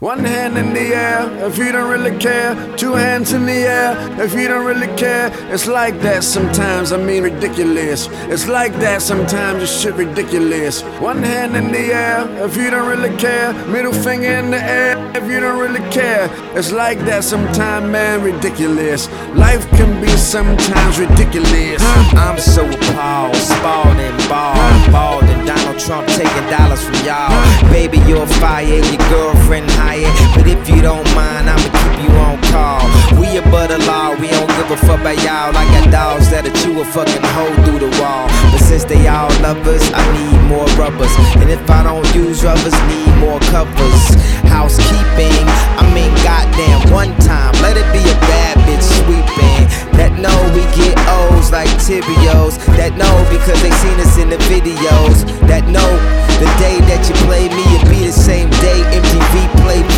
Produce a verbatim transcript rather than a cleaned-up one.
One hand in the air if you don't really care. Two hands in the air if you don't really care. It's like that sometimes, I mean ridiculous. It's like that sometimes, this shit ridiculous. One hand in the air if you don't really care. Middle finger in the air if you don't really care. It's like that sometimes, man, ridiculous. Life can be sometimes ridiculous. I'm so appalled, Spalding, ball, bald, and Donald Trump taking dollars from y'all. Baby, you're fired, your girlfriend hired. But if you don't mind, I'ma keep you on call. We above the law, we don't give a fuck about y'all. I got dogs that'll chew a fucking hole through the wall. But since they all love us, I need more rubbers. And if I don't use rubbers, need more covers. Housekeeping